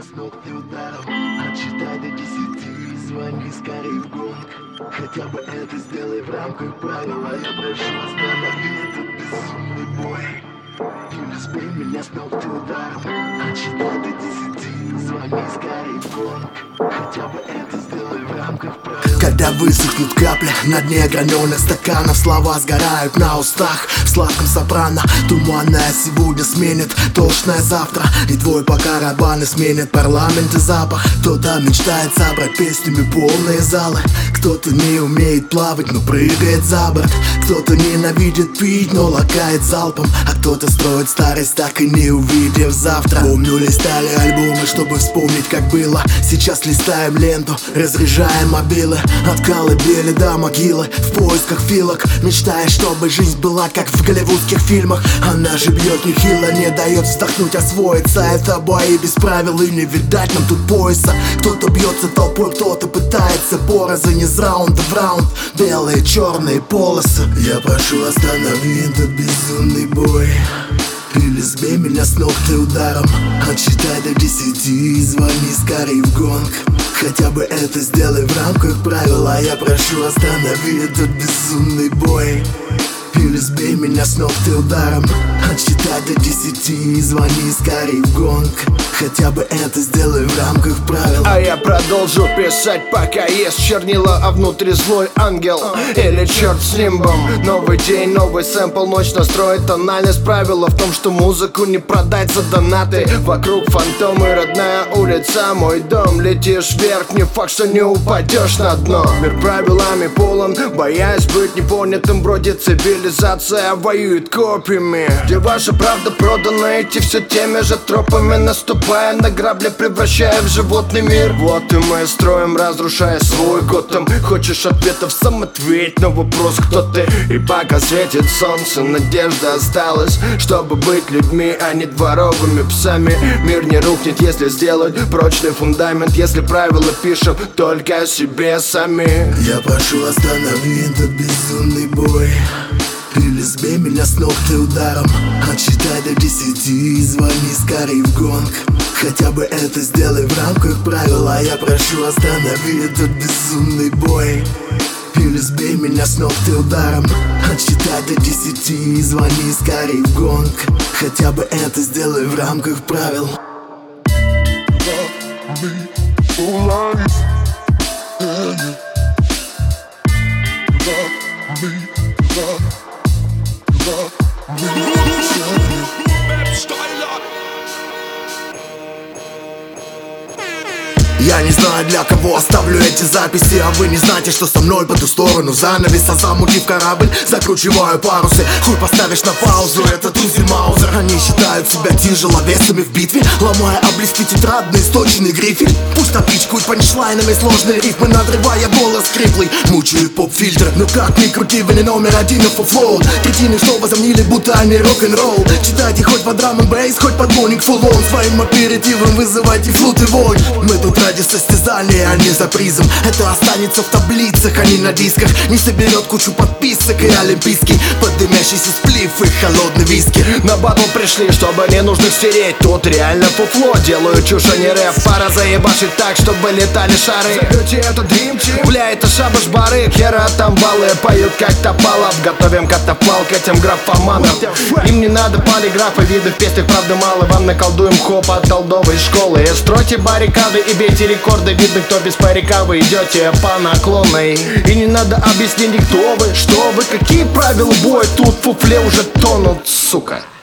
меня с ног ты ударом. Отсчитай до 10, звони скорей в гонг. Хотя бы это сделай в рамках правила. Я прошу, останови этот безумный бой. Или сбей меня с ног ты ударом. Отсчитай до 10, звони скорей в гонг. Хотя бы это сделай в рамках правила. Когда высохнут капли на дне граненых стаканов, слова сгорают на устах в сладком сопрано. Туманное сегодня сменит тошное завтра, и твой покарабаны сменит парламент и запах. Кто-то мечтает собрать песнями полные залы, кто-то не умеет плавать, но прыгает за борт. Кто-то ненавидит пить, но лакает залпом, а кто-то строит старость, так и не увидев завтра. Помню, листали альбомы, чтобы вспомнить, как было. Сейчас листаем ленту, разряжаем мобилы. От колыбели до могилы, в поисках филок, мечтая, чтобы жизнь была как в голливудских фильмах. Она же бьет нехило, не дает вздохнуть, освоиться. Это бои без правил, и не видать нам тут пояса. Кто-то бьется толпой, кто-то пытается порознь из раунда в раунд. Белые, черные полосы. Я прошу, останови этот безумный бой. Или сбей меня с ног ты ударом. Отсчитай до 10 и звони скорей в гонг. Хотя бы это сделай в рамках правила. Я прошу, останови этот безумный бой. Или сбей меня с ног ты ударом. Отсчитай до 10 и звони скорей в гонг. Хотя бы это сделай в рамках правил. А я продолжу писать, пока есть чернила, а внутри злой ангел или черт с нимбом. Новый день, новый сэмпл, ночь настроит тональность. Правило в том, что музыку не продать за донаты. Вокруг фантомы, родная улица, мой дом. Летишь вверх, не факт, что не упадешь на дно. Мир правилами полон, боясь быть непонятым. Бродит цивилизация, воюет копьями. Где ваша правда продана, идти все теми же тропами, наступая на грабли, превращая в животный мир. Вот и мы строим, разрушая свой Готэм. Хочешь ответов, сам ответь на вопрос, кто ты. И пока светит солнце, надежда осталась, чтобы быть людьми, а не дворовыми псами. Мир не рухнет, если сделать прочный фундамент, если правила пишем только о себе сами. Я прошу, останови этот безумный бой. Или сбей меня с ног ты ударом. Отсчитай до 10 и звони скорей в гонг. Хотя бы это сделай в рамках правила. Я прошу, останови этот безумный бой. Или сбей меня с ног ты ударом. Отсчитай до 10 и звони скорей в гонг. Хотя бы это сделай в рамках правил. Я не знаю, для кого оставлю эти записи, а вы не знаете, что со мной по ту сторону занавеса. Замутив корабль, закручиваю парусы. Хуй поставишь на паузу, это Узи Маузер. Они считают себя тяжеловесами в битве, ломая облизки тетрадный сточный грифель. Пусть напичкают панчлайнами сложные рифмы, надрывая голос хриплый. Мучают поп-фильтр, но как ни крути, вы не номер один of offload. Третины, что возомнили, будто они рок-н-ролл. Читайте хоть под драм н бейс, хоть под моник фулл он. Своим аперитивом вызывайте флут и вонь. Мы тут ради состязания, а не за призом. Это останется в таблицах, а не на дисках. Не соберет кучу подписок и олимпийский поддымящийся сплив и холодный виски. На батл пришли, чтобы ненужных стереть. Тут реально фуфло, делаю чушь, а не рэп. Пора заебашить так, чтобы летали шары. Зовете это Dream Team? Бля, это шабаш бары. Хера там баллы, поют как Топалов. Готовим катафалк этим графоманам. Им не надо полиграфа, виды в песнях правда мало. Вам наколдуем хоп от толдовой школы. Стройте баррикады и бейте рекорды. Видно, кто без парика, вы идете по наклонной. И не надо объяснений, кто вы, что вы, какие правила боя. Тут в фуфле уже тонут, сука.